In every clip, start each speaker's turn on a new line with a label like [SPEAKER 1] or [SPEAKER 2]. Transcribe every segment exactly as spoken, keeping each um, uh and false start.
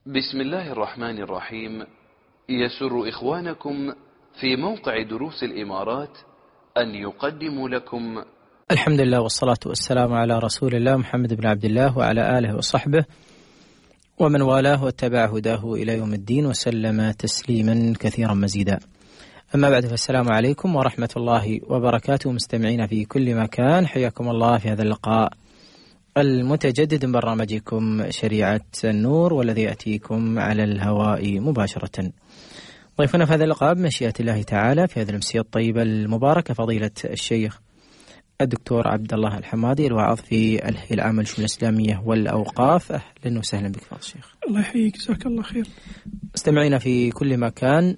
[SPEAKER 1] بسم الله الرحمن الرحيم. يسر إخوانكم في موقع دروس الإمارات أن يقدموا لكم
[SPEAKER 2] الحمد لله والصلاة والسلام على رسول الله محمد بن عبد الله وعلى آله وصحبه ومن والاه واتبع هداه إلى يوم الدين وسلم تسليما كثيرا مزيدا. أما بعد، فالسلام عليكم ورحمة الله وبركاته. مستمعين في كل مكان، حياكم الله في هذا اللقاء المتجدد من برنامجكم شريعة النور، والذي يأتيكم على الهواء مباشرة. ضيفنا في هذا اللقاء بمشيئة الله تعالى في هذه الأمسية الطيبة المباركة فضيلة الشيخ الدكتور عبد الله الحمادي، الواعظ في الهيئة العامة للشؤون الإسلامية والأوقاف. أهلا وسهلا بك فضيلة الشيخ.
[SPEAKER 3] الله يحييك، جزاك الله خير.
[SPEAKER 2] مستمعينا في كل مكان،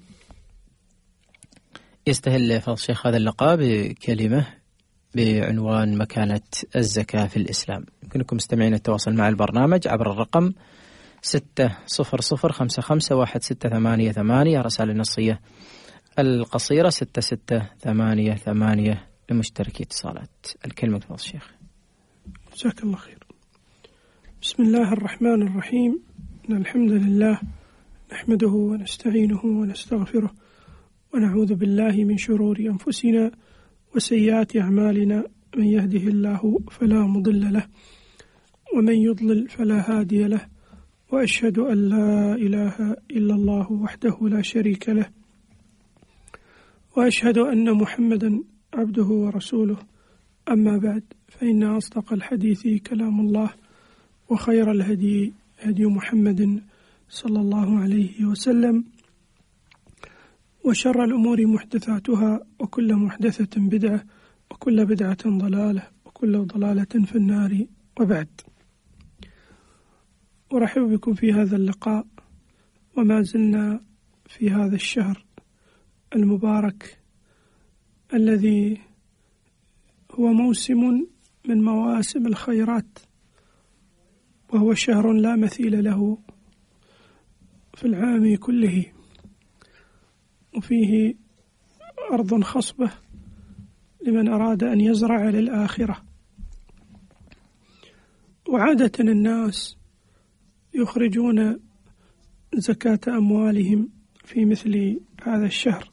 [SPEAKER 2] يستهل فضيلة الشيخ هذا اللقاء بكلمة بعنوان مكانة الزكاة في الإسلام. يمكنكم مستمعين التواصل مع البرنامج عبر الرقم ستة صفر صفر خمسة خمسة واحد ستة ثمانية ثمانية، رسائل النصية القصيرة ستة ستة ثمانية ثمانية لمشتركي اتصالات. الكلمة فضل الشيخ.
[SPEAKER 3] جزاك الله خير. بسم الله الرحمن الرحيم. إن الحمد لله نحمده ونستعينه ونستغفره ونعوذ بالله من شرور أنفسنا وسيئات أعمالنا، من يهده الله فلا مضل له ومن يضلل فلا هادي له، وأشهد أن لا إله إلا الله وحده لا شريك له، وأشهد أن محمدا عبده ورسوله. أما بعد، فإن أصدق الحديث كلام الله، وخير الهدي هدي محمد صلى الله عليه وسلم، وشر الأمور محدثاتها، وكل محدثة بدعة، وكل بدعة ضلالة، وكل ضلالة في النار. وبعد، أرحب بكم في هذا اللقاء، وما زلنا في هذا الشهر المبارك الذي هو موسم من مواسم الخيرات، وهو شهر لا مثيل له في العام كله، وفيه أرض خصبة لمن أراد أن يزرع للآخرة. وعادة الناس يخرجون زكاة أموالهم في مثل هذا الشهر.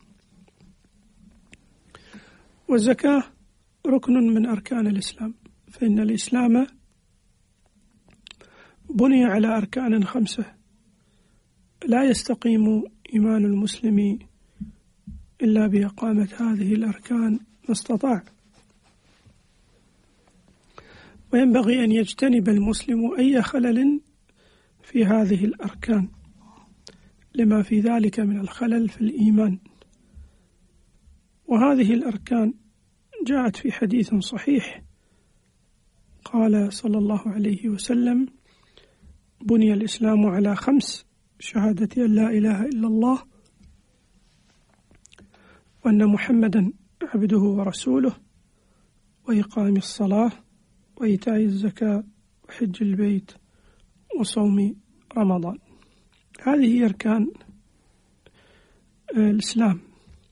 [SPEAKER 3] والزكاة ركن من أركان الإسلام، فإن الإسلام بني على أركان خمسة، لا يستقيم إيمان المسلم إلا بإقامة هذه الأركان ما استطاع. وينبغي أن يجتنب المسلم أي خلل في هذه الأركان، لما في ذلك من الخلل في الإيمان. وهذه الأركان جاءت في حديث صحيح، قال صلى الله عليه وسلم: بني الإسلام على خمس: شهادة أن لا إله إلا الله، وأن محمدا عبده ورسوله، وإقام الصلاة، وإيتاء الزكاة، وحج البيت، وصوم رمضان. هذه هي أركان الإسلام.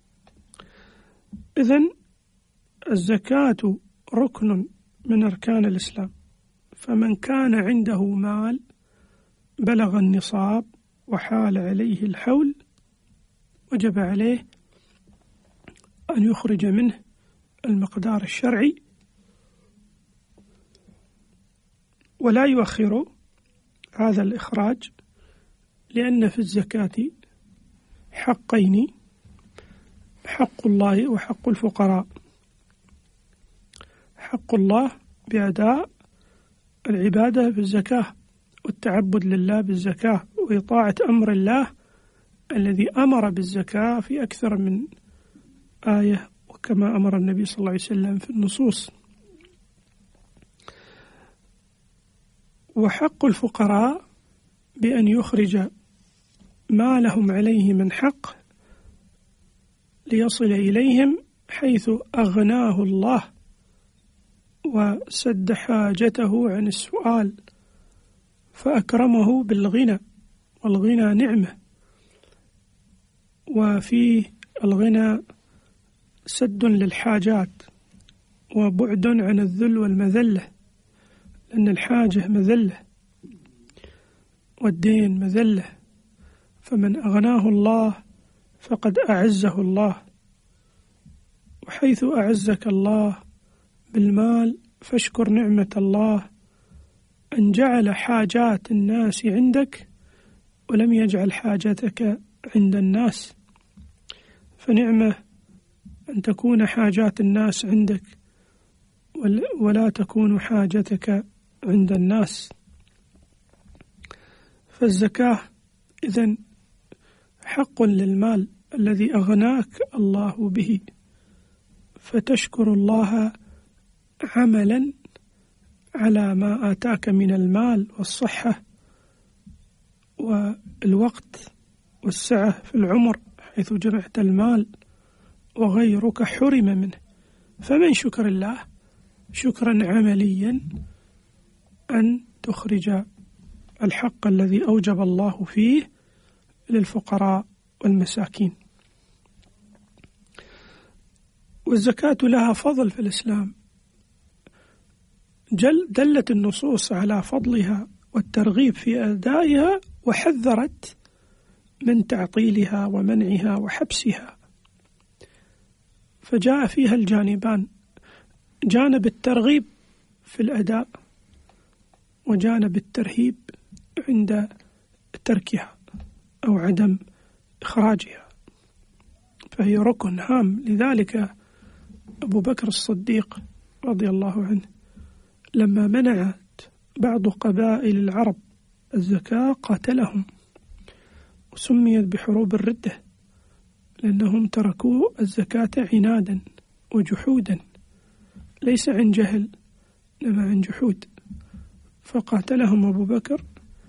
[SPEAKER 3] إذن الزكاة ركن من أركان الإسلام، فمن كان عنده مال بلغ النصاب وحال عليه الحول، وجب عليه أن يخرج منه المقدار الشرعي، ولا يؤخر هذا الإخراج، لأن في الزكاة حقين: حق الله وحق الفقراء. حق الله بأداء العبادة بالزكاة والتعبد لله بالزكاة، وإطاعة أمر الله الذي أمر بالزكاة في أكثر من آية، وكما أمر النبي صلى الله عليه وسلم في النصوص. وحق الفقراء بأن يخرج ما لهم عليه من حق ليصل إليهم حيث أغناه الله وسد حاجته عن السؤال، فأكرمه بالغنى، والغنى نعمة، وفيه الغنى سد للحاجات وبعد عن الذل والمذلة، لأن الحاجة مذلة. والدين مذلة، فمن أغناه الله فقد أعزه الله، وحيث أعزك الله بالمال فاشكر نعمة الله أن جعل حاجات الناس عندك ولم يجعل حاجتك عند الناس، فنعمة أن تكون حاجات الناس عندك ولا تكون حاجتك عند الناس. فالزكاة إذن حق للمال الذي أغناك الله به، فتشكر الله عملا على ما آتاك من المال والصحة والوقت والسعة في العمر، حيث جمعت المال وغيرك حرم منه. فمن شكر الله شكرا عمليا أن تخرج الحق الذي أوجب الله فيه للفقراء والمساكين. والزكاة لها فضل في الإسلام، جل دلت النصوص على فضلها والترغيب في أدائها، وحذرت من تعطيلها ومنعها وحبسها، فجاء فيها الجانبان، جانب الترغيب في الأداء وجانب الترهيب عند تركها أو عدم إخراجها، فهي ركن هام. لذلك أبو بكر الصديق رضي الله عنه لما منعت بعض قبائل العرب الزكاة قاتلهم، وسميت بحروب الردة لأنهم تركوا الزكاة عنادا وجحودا، ليس عن جهل إنما عن جحود، فقاتلهم أبو بكر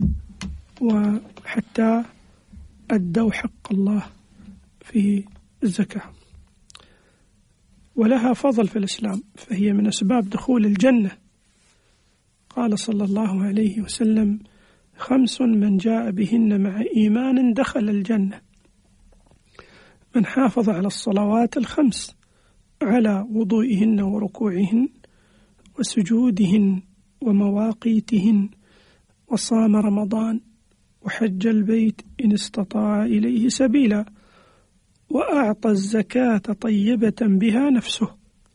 [SPEAKER 3] وحتى أدوا حق الله في الزكاة. ولها فضل في الإسلام، فهي من أسباب دخول الجنة. قال صلى الله عليه وسلم: خمس من جاء بهن مع إيمان دخل الجنة: من حافظ على الصلوات الخمس على وضوئهن وركوعهن وسجودهن ومواقيتهن، وصام رمضان وحج البيت إن استطاع إليه سبيلا، وأعطى الزكاة طيبة بها نفسه.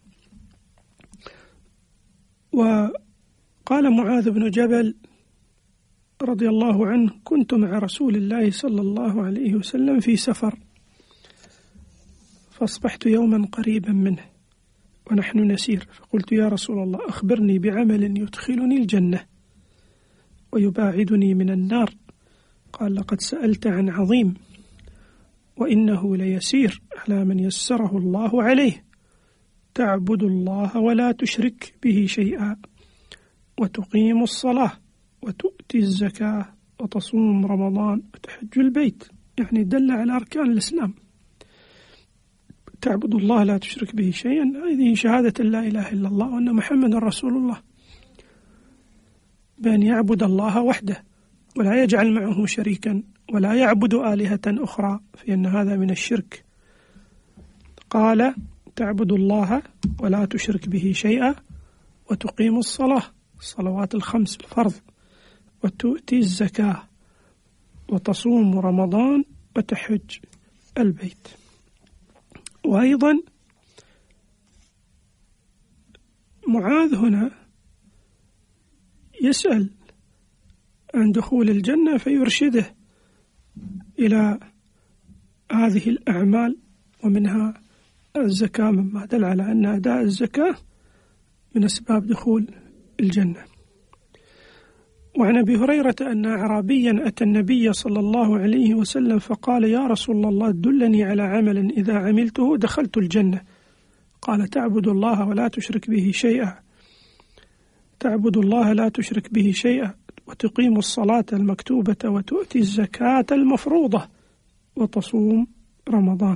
[SPEAKER 3] وقال معاذ بن جبل رضي الله عنه: كنت مع رسول الله صلى الله عليه وسلم في سفر، فأصبحت يوما قريبا منه ونحن نسير، فقلت: يا رسول الله، أخبرني بعمل يدخلني الجنة ويباعدني من النار. قال: لقد سألت عن عظيم، وإنه ليسير على من يسره الله عليه: تعبد الله ولا تشرك به شيئا، وتقيم الصلاة، وتؤتي الزكاة، وتصوم رمضان، وتحج البيت. يعني دل على أركان الإسلام. تعبد الله لا تشرك به شيئا، هذه شهادة لا إله إلا الله وأن محمد رسول الله، بأن يعبد الله وحده ولا يجعل معه شريكا ولا يعبد آلهة أخرى، فإن هذا من الشرك. قال: تعبد الله ولا تشرك به شيئا، وتقيم الصلاة، الصلوات الخمس الفرض، وتؤتي الزكاة، وتصوم رمضان، وتحج البيت. وأيضا معاذ هنا يسأل عن دخول الجنة فيرشده إلى هذه الأعمال، ومنها الزكاة، مما دل على أن أداء الزكاة من أسباب دخول الجنة. وعن أبي هريرة أن أعرابيا أتى النبي صلى الله عليه وسلم فقال: يا رسول الله، دلني على عمل إذا عملته دخلت الجنة. قال: تعبد الله ولا تشرك به شيئا تعبد الله لا تشرك به شيئا وتقيم الصلاة المكتوبة، وتؤتي الزكاة المفروضة، وتصوم رمضان.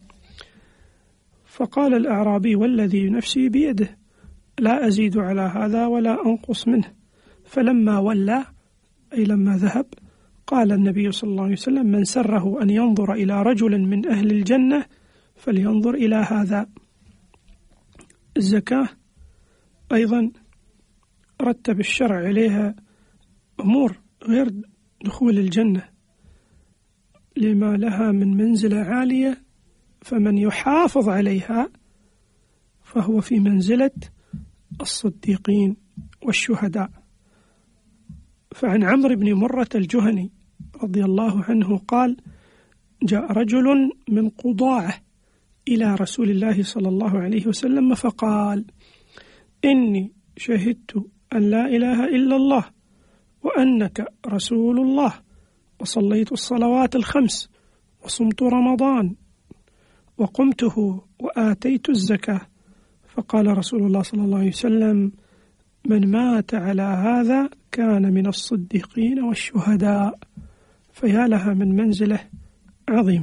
[SPEAKER 3] فقال الأعرابي: والذي نفسي بيده لا أزيد على هذا ولا أنقص منه. فلما ولى، أي لما ذهب، قال النبي صلى الله عليه وسلم: من سره أن ينظر إلى رجل من أهل الجنة فلينظر إلى هذا. الزكاة أيضا رتب الشرع عليها أمور غير دخول الجنة لما لها من منزلة عالية، فمن يحافظ عليها فهو في منزلة الصديقين والشهداء. فعن عمرو بن مرة الجهني رضي الله عنه قال: جاء رجل من قضاعة إلى رسول الله صلى الله عليه وسلم فقال: إني شهدت أن لا إله إلا الله وأنك رسول الله، وصليت الصلوات الخمس، وصمت رمضان، وقمته، وآتيت الزكاة. فقال رسول الله صلى الله عليه وسلم: من مات على هذا كان من الصديقين والشهداء. فيا لها من منزلة عظيمة.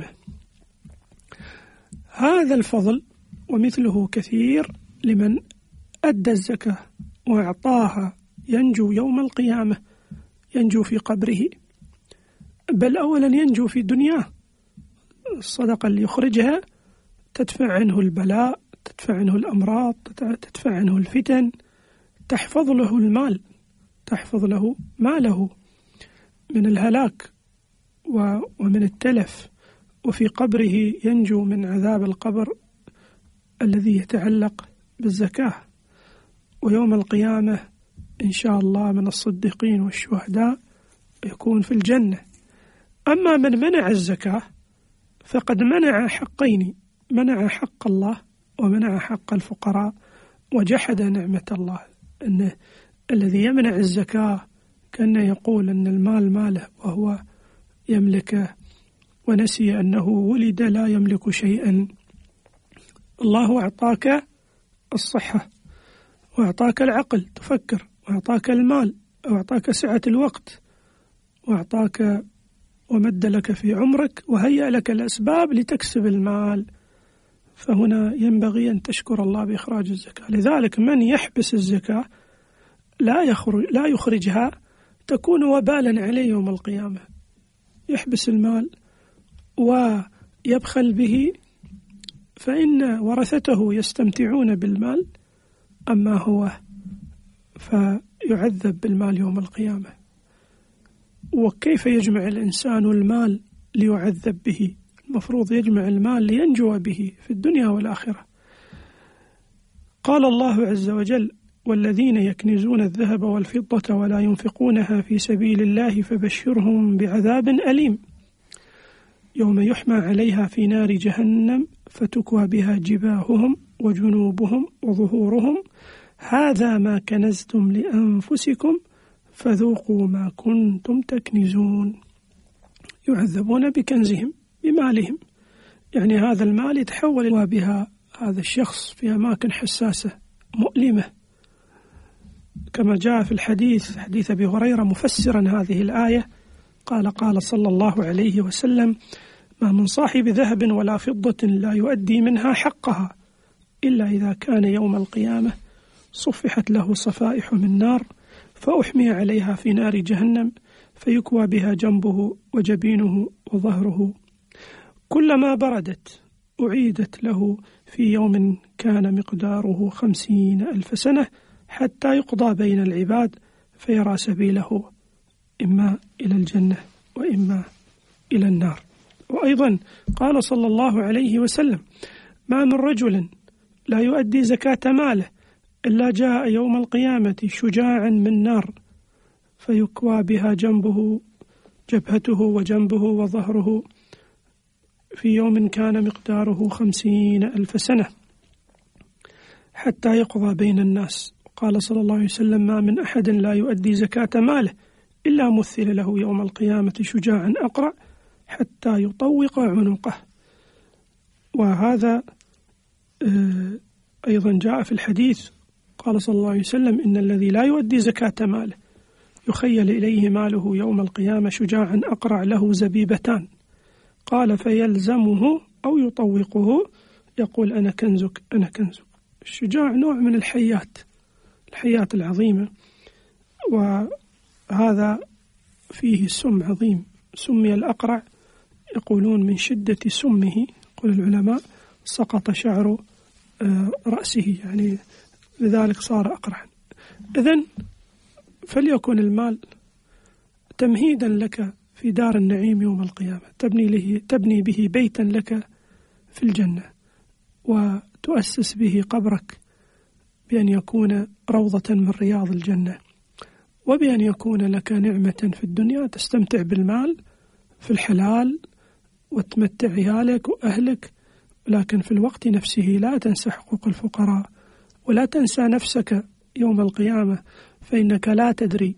[SPEAKER 3] هذا الفضل ومثله كثير لمن أدى الزكاة وأعطاها، ينجو يوم القيامة، ينجو في قبره، بل أولا ينجو في دنياه. الصدقة اللي يخرجها تدفع عنه البلاء، تدفع عنه الأمراض، تدفع عنه الفتن، تحفظ له المال، تحفظ له ماله من الهلاك ومن التلف، وفي قبره ينجو من عذاب القبر الذي يتعلق بالزكاة، ويوم القيامة إن شاء الله من الصديقين والشهداء يكون في الجنة. أما من منع الزكاة فقد منع حقين: منع حق الله ومنع حق الفقراء، وجحد نعمة الله. أن الذي يمنع الزكاة كان يقول أن المال ماله وهو يملكه، ونسي أنه ولد لا يملك شيئا. الله أعطاك الصحة، وأعطاك العقل تفكر، وأعطاك المال، وأعطاك سعة الوقت، وأعطاك ومد لك في عمرك، وهيأ لك الأسباب لتكسب المال. فهنا ينبغي أن تشكر الله بإخراج الزكاة. لذلك من يحبس الزكاة لا يخرج لا يخرجها تكون وبالا عليه يوم القيامة. يحبس المال ويبخل به فإن ورثته يستمتعون بالمال، أما هو فيعذب بالمال يوم القيامة. وكيف يجمع الإنسان المال ليعذب به؟ المفروض يجمع المال لينجو به في الدنيا والآخرة. قال الله عز وجل: والذين يكنزون الذهب والفضة ولا ينفقونها في سبيل الله فبشرهم بعذاب أليم يوم يحمى عليها في نار جهنم فتكوى بها جباههم وجنوبهم وظهورهم هذا ما كنزتم لأنفسكم فذوقوا ما كنتم تكنزون. يعذبون بكنزهم بمالهم، يعني هذا المال يتحول بها هذا الشخص في أماكن حساسة مؤلمة، كما جاء في الحديث حديث أبي هريرة مفسرا هذه الآية قال قال صلى الله عليه وسلم: ما من صاحب ذهب ولا فضة لا يؤدي منها حقها إلا إذا كان يوم القيامة صفحت له صفائح من نار فأحمي عليها في نار جهنم فيكوى بها جنبه وجبينه وظهره، كلما بردت أعيدت له في يوم كان مقداره خمسين ألف سنة حتى يقضى بين العباد فيرى سبيله إما إلى الجنة وإما إلى النار. وأيضا قال صلى الله عليه وسلم: ما من رجل لا يؤدي زكاة ماله إلا جاء يوم القيامة شجاعا من نار فيكوى بها جنبه جبهته وجنبه وظهره في يوم كان مقداره خمسين ألف سنة حتى يقضى بين الناس. قال صلى الله عليه وسلم: ما من أحد لا يؤدي زكاة ماله إلا مثل له يوم القيامة شجاعا أقرع حتى يطوق عنقه. وهذا أيضا جاء في الحديث قال صلى الله عليه وسلم: إن الذي لا يؤدي زكاة ماله يخيل إليه ماله يوم القيامة شجاعا أقرع له زبيبتان، قال فيلزمه أو يطوقه يقول: أنا كنزك أنا كنزك. الشجاع نوع من الحيات الحيات العظيمة، وهذا فيه سم عظيم. سمي الأقرع يقولون من شدة سمه، يقول العلماء سقط شعر رأسه، يعني لذلك صار أقرعا. إذن فليكن المال تمهيدا لك في دار النعيم يوم القيامة، تبني له تبني به بيتا لك في الجنة، وتؤسس به قبرك بأن يكون روضة من رياض الجنة، وبأن يكون لك نعمة في الدنيا تستمتع بالمال في الحلال وتمتع عيالك وأهلك، ولكن في الوقت نفسه لا تنسى حقوق الفقراء ولا تنسى نفسك يوم القيامة، فإنك لا تدري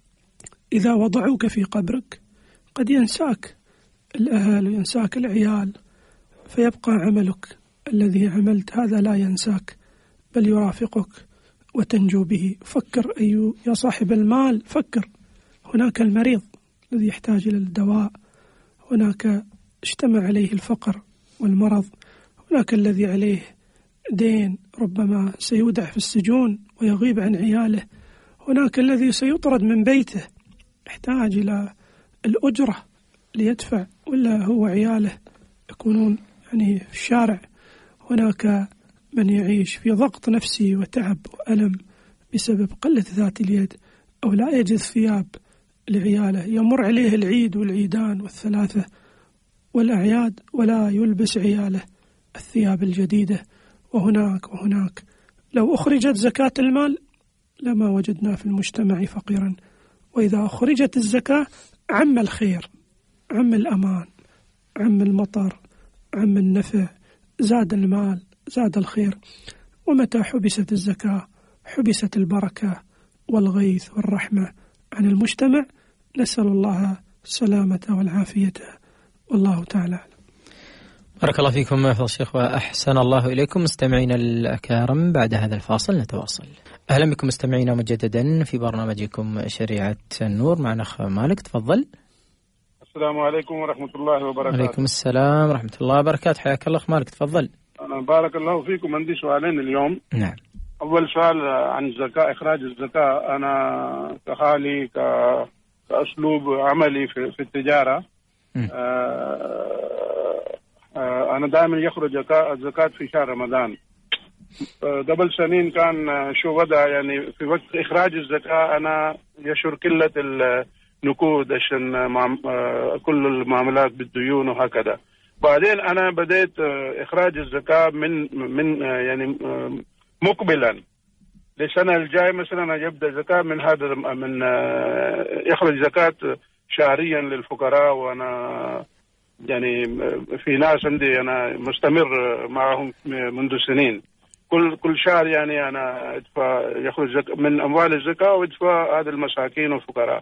[SPEAKER 3] إذا وضعوك في قبرك قد ينساك الأهل وينساك العيال، فيبقى عملك الذي عملت هذا لا ينساك بل يرافقك وتنجو به. فكر أيها يا صاحب المال، فكر، هناك المريض الذي يحتاج إلى الدواء، هناك اجتمع عليه الفقر والمرض، هناك الذي عليه دين ربما سيودع في السجون ويغيب عن عياله، هناك الذي سيطرد من بيته يحتاج إلى الأجرة ليدفع ولا هو عياله يكونون يعني في الشارع، هناك من يعيش في ضغط نفسي وتعب وألم بسبب قلة ذات اليد أو لا يجد ثياب لعياله، يمر عليه العيد والعيدان والثلاثة والأعياد ولا يلبس عياله الثياب الجديدة. وهناك وهناك لو أخرجت زكاة المال لما وجدنا في المجتمع فقيرا، وإذا أخرجت الزكاة عم الخير، عم الأمان، عم المطر، عم النفع، زاد المال، زاد الخير. ومتى حبست الزكاة حبست البركة والغيث والرحمة عن المجتمع. نسأل الله السلامة والعافية، والله تعالى.
[SPEAKER 2] بارك الله فيكم يا الشيخ وأحسن الله إليكم. مستمعينا الأكارم، بعد هذا الفاصل نتواصل. أهلا بكم مستمعينا مجددا في برنامجكم شريعة النور، معنا أخ مالك، تفضل.
[SPEAKER 4] السلام عليكم ورحمة الله وبركاته.
[SPEAKER 2] وعليكم السلام ورحمة الله وبركاته، حياك الله أخ مالك، تفضل.
[SPEAKER 4] أنا بارك الله فيكم، عندي سؤالين اليوم.
[SPEAKER 2] نعم.
[SPEAKER 4] أول سؤال عن الزكاة، إخراج الزكاة. أنا كحالي كأسلوب عملي في, في التجارة، آه آه أنا دائما يخرج الزكاة في شهر رمضان. قبل سنين كان شو بدأ يعني في وقت إخراج الزكاة أنا يشعر قلة النقود عشان كل المعاملات بالديون وهكذا. بعدين أنا بديت إخراج الزكاة من من يعني مقبلا للسنة الجاي، مثلا يبدأ زكاة من هذا من يخرج زكاة شهريا للفقراء، وأنا يعني في ناس عندي أنا مستمر معهم منذ سنين، كل كل شهر يعني أنا أدفع يخرج من أموال الزكاة وأدفع هذا المساكين والفقراء.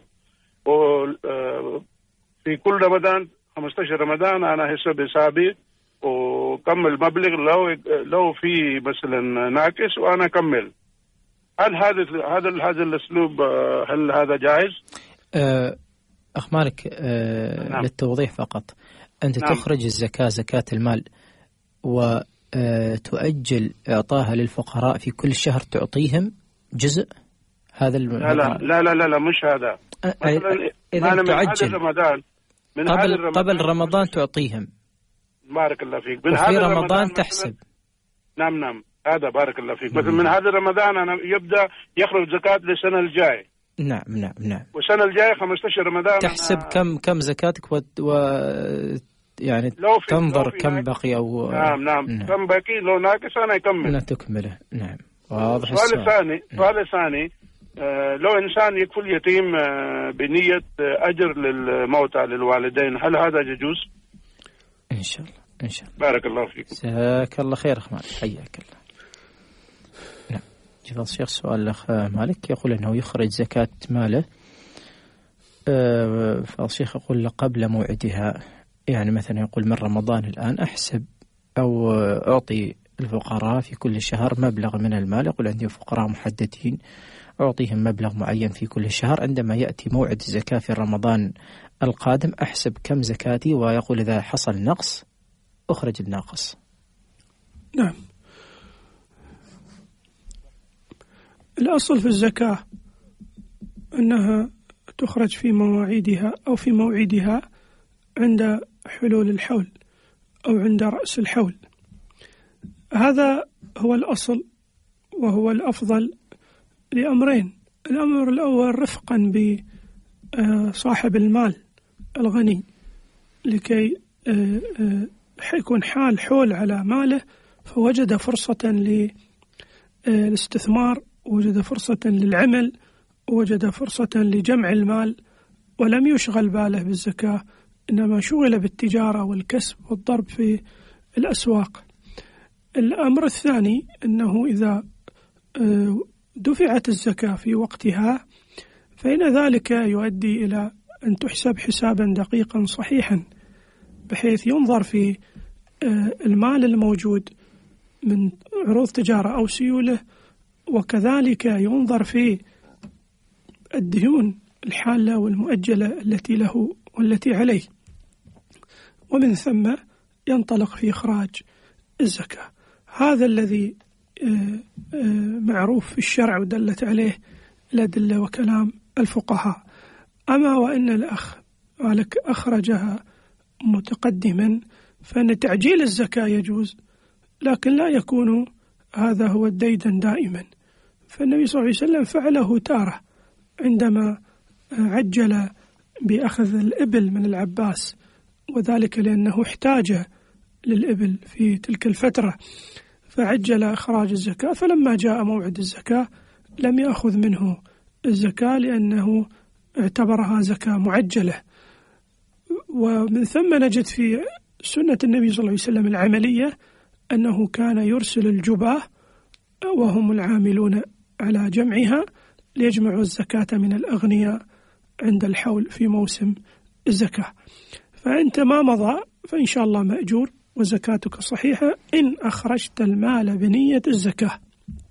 [SPEAKER 4] وفي كل رمضان خمسة عشر رمضان أنا حسب حسابي وكمل مبلغ، لو لو في مثلا ناقص وأنا أكمل. هل هذا هذا هذا الأسلوب هل هذا جائز؟
[SPEAKER 2] أخ مالك، أه نعم. للتوضيح فقط، أنت نعم. تخرج الزكاة زكاة المال وتؤجل إعطاها للفقراء في كل شهر، تعطيهم جزء هذا الم...
[SPEAKER 4] لا, لا لا لا لا لا مش هذا.
[SPEAKER 2] إذا تعجل
[SPEAKER 4] رمضان من
[SPEAKER 2] قبل
[SPEAKER 4] رمضان
[SPEAKER 2] قبل رمضان تعطيهم.
[SPEAKER 4] بارك الله فيك. من
[SPEAKER 2] وفي رمضان, رمضان تحسب.
[SPEAKER 4] نعم نعم هذا بارك الله فيك. مثلا من هذا رمضان أنا يبدأ يخرج زكاة للسنة الجاي.
[SPEAKER 2] نعم نعم نعم.
[SPEAKER 4] والسنة الجاية خمسة عشر رمضان
[SPEAKER 2] تحسب كم كم زكاتك و, و... يعني تنظر كم بقي أو
[SPEAKER 4] نعم نعم, نعم. كم بقي، لو ناقص أنا أكمل.
[SPEAKER 2] لا تكمله. نعم واضح.
[SPEAKER 4] السؤال الثاني السؤال الثاني آه لو إنسان يكفل يتيم آه بنية آه أجر للموتى للوالدين، هل هذا يجوز؟
[SPEAKER 2] إن شاء الله إن شاء الله.
[SPEAKER 4] بارك الله فيكم.
[SPEAKER 2] جزاك الله خير أخ مالك، حياك الله. نعم. جزاك الشيخ سؤال الأخ مالك يقول أنه يخرج زكاة ماله، آه فالشيخ يقول له قبل موعدها، يعني مثلا يقول من رمضان الآن أحسب أو أعطي الفقراء في كل شهر مبلغ من المال، يقول عندي فقراء محددين أعطيهم مبلغ معين في كل شهر، عندما يأتي موعد الزكاة في رمضان القادم أحسب كم زكاتي، ويقول إذا حصل نقص أخرج الناقص.
[SPEAKER 3] نعم. الأصل في الزكاة أنها تخرج في مواعيدها أو في موعدها عند حلول الحول أو عند رأس الحول، هذا هو الأصل وهو الأفضل لأمرين. الأمر الأول رفقا صاحب المال الغني لكي يكون حال حول على ماله، فوجد فرصة للاستثمار، وجد فرصة للعمل، وجد فرصة لجمع المال، ولم يشغل باله بالزكاة، إنما شغل بالتجارة والكسب والضرب في الأسواق. الأمر الثاني أنه إذا دفعت الزكاة في وقتها فإن ذلك يؤدي إلى أن تحسب حسابا دقيقا صحيحا، بحيث ينظر في المال الموجود من عروض تجارة أو سيولة، وكذلك ينظر في الديون الحالة والمؤجلة التي له والتي عليه، ومن ثم ينطلق في إخراج الزكاة. هذا الذي معروف في الشرع ودلت عليه الأدلة وكلام الفقهاء. أما وإن الأخ أخرجها متقدما فإن تعجيل الزكاة يجوز، لكن لا يكون هذا هو الديدن دائما. فالنبي صلى الله عليه وسلم فعله تارة عندما عجل بأخذ الإبل من العباس، وذلك لأنه احتاج للإبل في تلك الفترة، فعجل إخراج الزكاة، فلما جاء موعد الزكاة لم يأخذ منه الزكاة لأنه اعتبرها زكاة معجلة. ومن ثم نجد في سنة النبي صلى الله عليه وسلم العملية أنه كان يرسل الجباه وهم العاملون على جمعها ليجمعوا الزكاة من الأغنياء عند الحول في موسم الزكاة. فأنت ما مضى فإن شاء الله مأجور وزكاتك صحيحة إن أخرجت المال بنية الزكاة.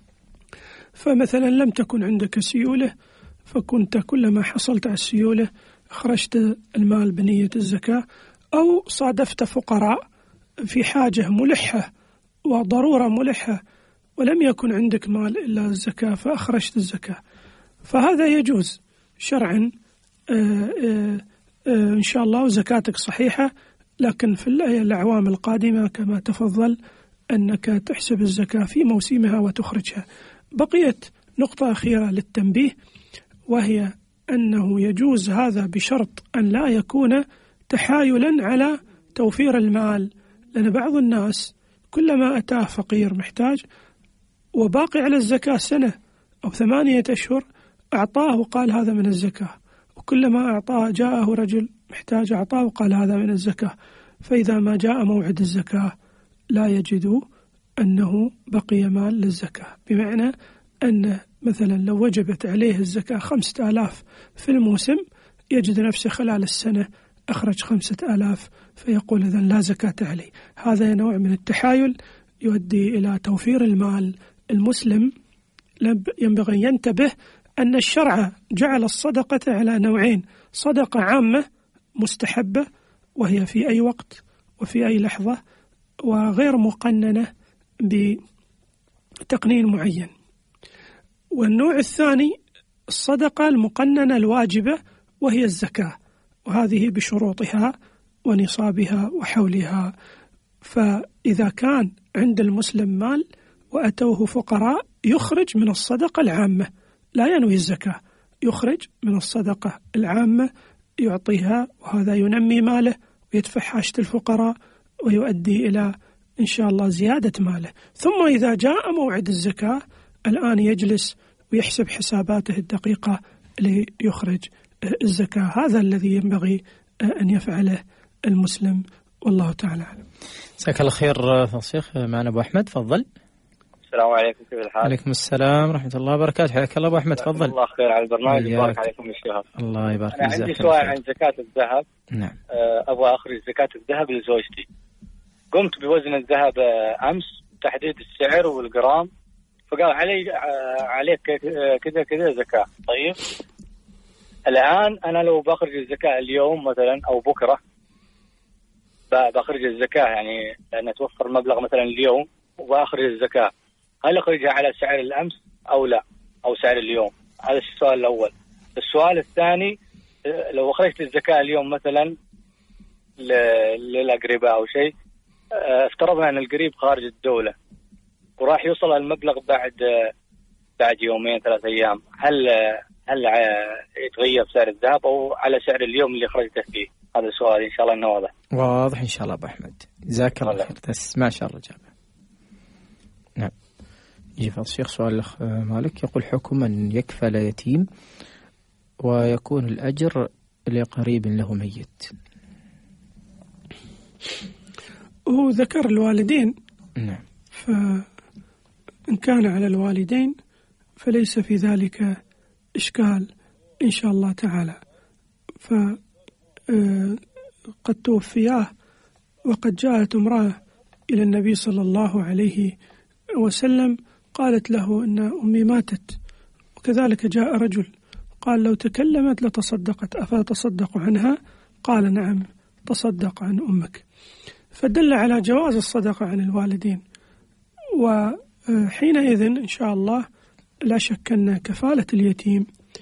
[SPEAKER 3] فمثلا لم تكن عندك سيولة، فكنت كلما حصلت على السيولة أخرجت المال بنية الزكاة، أو صادفت فقراء في حاجة ملحة وضرورة ملحة ولم يكن عندك مال إلا الزكاة فأخرجت الزكاة، فهذا يجوز شرعا آآ آآ إن شاء الله وزكاتك صحيحة. لكن في الأعوام القادمة كما تفضل أنك تحسب الزكاة في موسمها وتخرجها. بقيت نقطة أخيرة للتنبيه، وهي أنه يجوز هذا بشرط أن لا يكون تحايلا على توفير المال، لأن بعض الناس كلما أتاه فقير محتاج وباقي على الزكاة سنة أو ثمانية أشهر أعطاه وقال هذا من الزكاة، وكلما أعطاه جاءه رجل محتاج أعطاه وقال هذا من الزكاة، فإذا ما جاء موعد الزكاة لا يجد أنه بقي مال للزكاة. بمعنى أن مثلا لو وجبت عليه الزكاة خمسة آلاف في الموسم يجد نفسه خلال السنة أخرج خمسة آلاف، فيقول إذن لا زكاة عليه. هذا نوع من التحايل يؤدي إلى توفير المال. المسلم ينبغي ينتبه أن الشرع جعل الصدقة على نوعين: صدقة عامة مستحبة وهي في أي وقت وفي أي لحظة، وغير مقننة بتقنين معين. والنوع الثاني الصدقة المقننة الواجبة وهي الزكاة، وهذه بشروطها ونصابها وحولها. فإذا كان عند المسلم مال وأتوه فقراء يخرج من الصدقة العامة، لا ينوي الزكاة، يخرج من الصدقة العامة يعطيها، وهذا ينمي ماله ويدفع حاجة الفقراء ويؤدي إلى إن شاء الله زيادة ماله. ثم إذا جاء موعد الزكاة الآن يجلس ويحسب حساباته الدقيقة ليخرج الزكاة. هذا الذي ينبغي أن يفعله المسلم، والله تعالى أعلم.
[SPEAKER 2] جزاك الله خير شيخ. معنا أبو أحمد، تفضل.
[SPEAKER 5] السلام عليكم، كيف الحال؟
[SPEAKER 2] عليكم السلام ورحمة الله وبركاته. حياك الله أبو أحمد، تفضل.
[SPEAKER 5] الله خير على البرنامج، يبارك عليكم الشهر.
[SPEAKER 2] الله يبارك فيك.
[SPEAKER 5] أنا عندي سؤال عن زكاة الذهب.
[SPEAKER 2] نعم.
[SPEAKER 5] أبغى أخرج زكاة الذهب لزوجتي. قمت بوزن الذهب أمس، تحديد السعر والجرام، فقال علي عليك كذا كذا زكاة. طيب الآن أنا لو بخرج الزكاة اليوم مثلا أو بكرة بخرج الزكاة، يعني لأن توفر مبلغ مثلا اليوم وبأخرج الزكاة، هل أخرجها على سعر الأمس أو لا، أو سعر اليوم؟ هذا السؤال الأول. السؤال الثاني، لو أخرجت الزكاة اليوم مثلا للأقرباء أو شيء، افترضنا أن القريب خارج الدولة وراح يوصل المبلغ بعد بعد يومين ثلاث أيام، هل هل يتغير سعر الذهب أو على سعر اليوم اللي خرجته فيه؟ هذا السؤال إن شاء الله إنه واضح.
[SPEAKER 2] واضح إن شاء الله أبو أحمد، جزاك الله خير، تسمع شاء الله جابه. نعم. يجي فضل الشيخ سؤال الأخ مالك، يقول حكم أن يكفل يتيم ويكون الأجر لقريب له ميت.
[SPEAKER 3] هو ذكر الوالدين.
[SPEAKER 2] نعم.
[SPEAKER 3] فإن كان على الوالدين فليس في ذلك إشكال إن شاء الله تعالى. فقد توفياه وقد جاءت امرأة إلى النبي صلى الله عليه وسلم قالت له إن أمي ماتت، وكذلك جاء رجل قال لو تكلمت لتصدقت أفتصدق عنها؟ قال نعم تصدق عن أمك. فدل على جواز الصدقة عن الوالدين. وحينئذ إن شاء الله لا شك أن كفالة اليتيم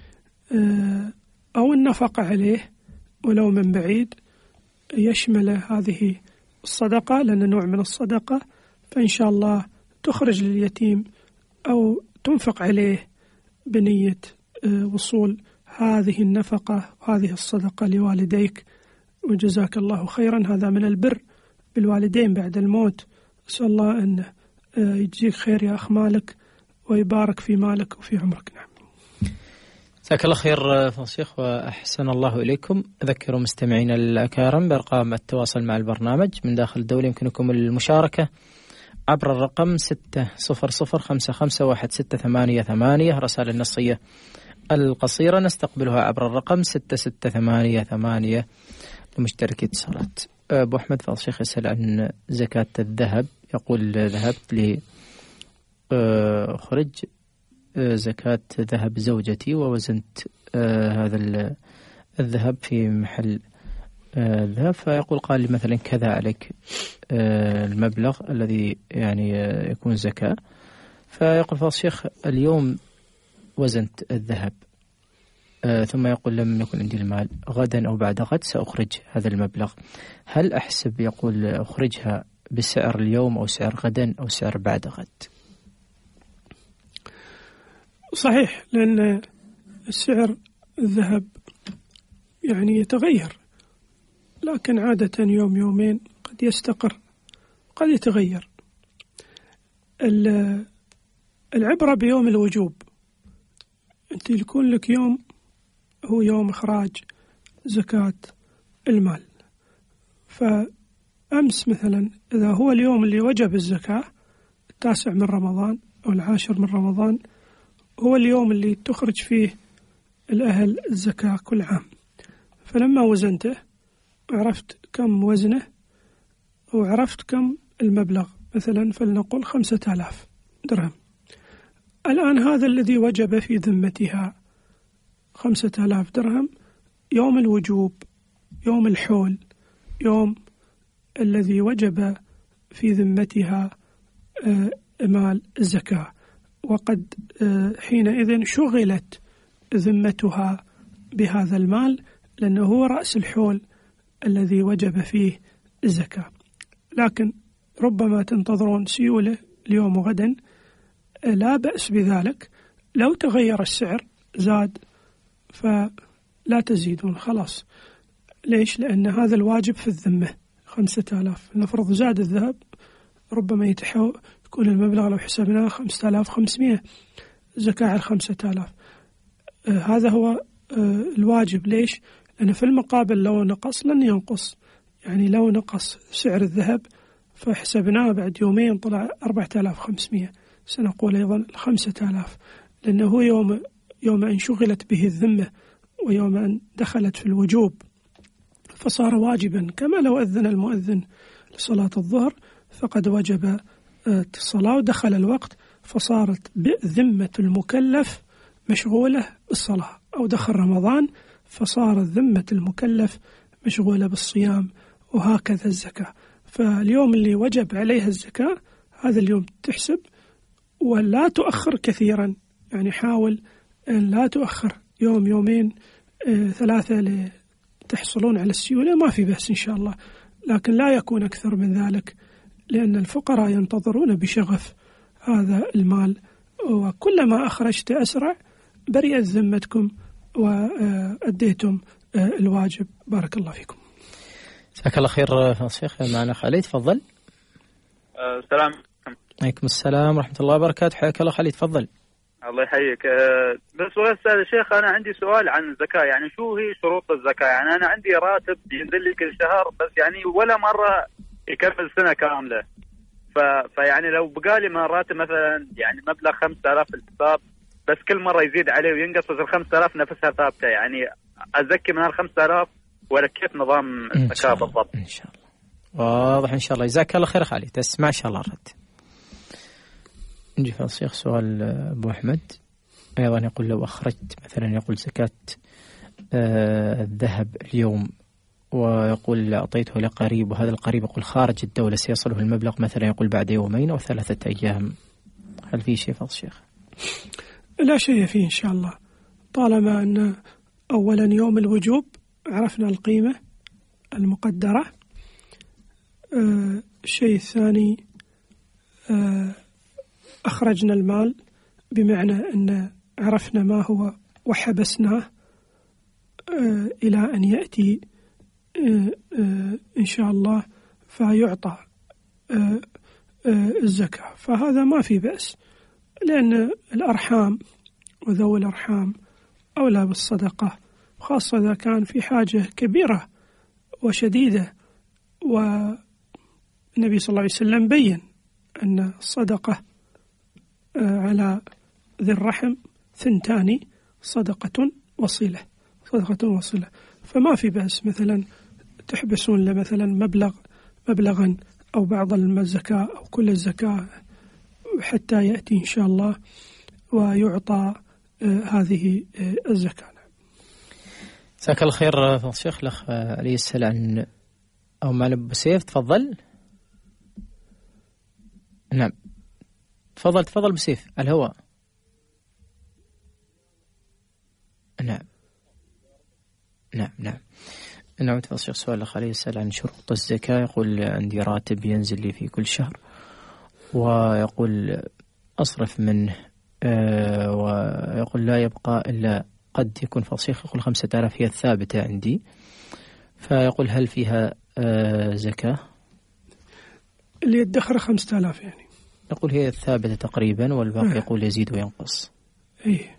[SPEAKER 3] أو النفقة عليه ولو من بعيد يشمل هذه الصدقة، لأن نوع من الصدقة، فإن شاء الله تخرج لليتيم أو تنفق عليه بنية وصول هذه النفقة وهذه الصدقة لوالديك، وجزاك الله خيرا. هذا من البر بالوالدين بعد الموت. أسأل الله أن يجزيك خير يا أخ مالك ويبارك في مالك وفي عمرك. نعم.
[SPEAKER 2] جزاك الله خير فضيلة، وأحسن الله إليكم. أذكر مستمعينا الأكارم بأرقام التواصل مع البرنامج من داخل الدولة. يمكنكم المشاركة عبر الرقم ستة صفر صفر خمسة خمسة واحد ستة ثمانية ثمانية. رسائل النصية القصيرة نستقبلها عبر الرقم ستة ستة ثمانية ثمانية لمشتركي اتصالات. أبو أحمد فضل الشيخ يسأل عن زكاة الذهب، يقول ذهبت لأخرج زكاة ذهب زوجتي ووزنت هذا الذهب في محل الذهب، فيقول قال لي مثلا كذا عليك المبلغ الذي يعني يكون زكاة. فيقول فضل الشيخ اليوم وزنت الذهب ثم يقول لم يكن عندي المال، غدا أو بعد غد سأخرج هذا المبلغ، هل أحسب يقول أخرجها بسعر اليوم أو سعر غدا أو سعر بعد غد؟
[SPEAKER 3] صحيح، لأن السعر الذهب يعني يتغير، لكن عادة يوم يومين قد يستقر قد يتغير. العبرة بيوم الوجوب، أنت يكون لك يوم هو يوم إخراج زكاة المال. فأمس مثلا إذا هو اليوم اللي وجب الزكاة التاسع من رمضان أو العاشر من رمضان، هو اليوم اللي تخرج فيه الأهل الزكاة كل عام، فلما وزنته عرفت كم وزنه وعرفت كم المبلغ، مثلا فلنقول خمسة آلاف درهم. الآن هذا الذي وجب في ذمتها خمسة آلاف درهم يوم الوجوب، يوم الحول، يوم الذي وجب في ذمتها مال الزكاة، وقد حينئذ شغلت ذمتها بهذا المال لأنه هو رأس الحول الذي وجب فيه الزكاة. لكن ربما تنتظرون سيولة اليوم وغدا، لا بأس بذلك. لو تغير السعر زاد فلا تزيدون خلاص. ليش؟ لأن هذا الواجب في الذمة خمسة آلاف، نفرض زاد الذهب ربما يتحول يكون المبلغ لو حسبناه خمسة آلاف وخمسمائة زكاة على خمسة آلاف. آه هذا هو آه الواجب. ليش؟ لأن في المقابل لو نقص لن ينقص، يعني لو نقص سعر الذهب فحسبناه بعد يومين طلع أربعة آلاف وخمسمائة، سنقول أيضا خمسة آلاف، لأنه يوم يوم أن شغلت به الذمة ويوم أن دخلت في الوجوب فصار واجبا، كما لو أذن المؤذن لصلاة الظهر فقد وجب الصلاة ودخل الوقت فصارت ذمة المكلف مشغولة بالصلاة، أو دخل رمضان فصارت ذمة المكلف مشغولة بالصيام، وهكذا الزكاة. فاليوم اللي وجب عليها الزكاة هذا اليوم تحسب ولا تؤخر كثيرا، يعني حاول أن لا تؤخر يوم يومين آه ثلاثة لتحصلون على السيولة، ما في بأس إن شاء الله، لكن لا يكون أكثر من ذلك، لأن الفقراء ينتظرون بشغف هذا المال، وكلما أخرجت أسرع برئت ذمتكم وأديتم الواجب. بارك الله فيكم.
[SPEAKER 2] جزاك الله خير شيخ. معنا خالد، تفضل.
[SPEAKER 6] السلام
[SPEAKER 2] عليكم. السلام ورحمة الله وبركاته. حياك الله خالد، تفضل.
[SPEAKER 6] الله يحييك. بس بس الشيخ أنا عندي سؤال عن الزكاة، يعني شو هي شروط الزكاة؟ يعني أنا عندي راتب ينزل لي كل شهر، بس يعني ولا مرة يكمل سنة كاملة. ف... فيعني لو بقالي من راتب مثلا يعني مبلغ خمسة آلاف في الحساب، بس كل مرة يزيد عليه وينقص، بس الخمسة آلاف نفسها ثابتة، يعني أزكي من الخمسة آلاف ولا كيف نظام الزكاة بالضبط؟
[SPEAKER 2] إن شاء الله واضح إن شاء الله. جزاك الله خير خالد، تسمع إن شاء الله الرد. نجي في الشيخ سؤال أبو أحمد أيضا، يقول لو أخرجت مثلا يقول زكاة آه الذهب اليوم، ويقول أعطيته لقريب، وهذا القريب يقول خارج الدولة، سيصله المبلغ مثلا يقول بعد يومين أو ثلاثة أيام، هل في شيء فضل الشيخ؟
[SPEAKER 3] لا شيء فيه إن شاء الله، طالما أن أولا يوم الوجوب عرفنا القيمة المقدرة. آه الشيء الثاني آه أخرجنا المال، بمعنى أن عرفنا ما هو وحبسناه آه إلى أن يأتي آه آه إن شاء الله فيعطى آه آه الزكاة، فهذا ما في بأس، لأن الأرحام وذوي الأرحام أولى بالصدقة، خاصة إذا كان في حاجة كبيرة وشديدة. والنبي صلى الله عليه وسلم بين أن الصدقة على ذي الرحم ثنتان، صدقة وصلة، صدقة وصلة، فما في بأس مثلا تحبسون لمثلا مبلغ مبلغا أو بعض الزكاة أو كل الزكاة حتى يأتي إن شاء الله ويعطى آه هذه آه الزكاة.
[SPEAKER 2] جزاك الله خير فضل الشيخ. الأخ علي يسأل عن أو معنا أبو سيف، تفضل. نعم تفضل تفضل أبو سيف على الهواء. نعم نعم نعم نعم تفضل الشيخ. سؤال الأخ علي يسأل عن شروط الزكاة، يقول عندي راتب ينزل لي في كل شهر، ويقول أصرف منه آه ويقول لا يبقى إلا قد يكون فصيخ، يقول خمسة آلاف هي الثابتة عندي، فيقول هل فيها آه زكاة؟
[SPEAKER 3] اللي يدخر خمسة آلاف يعني
[SPEAKER 2] يقول هي الثابتة تقريبا، والباقي آه. يقول يزيد وينقص.
[SPEAKER 3] إيه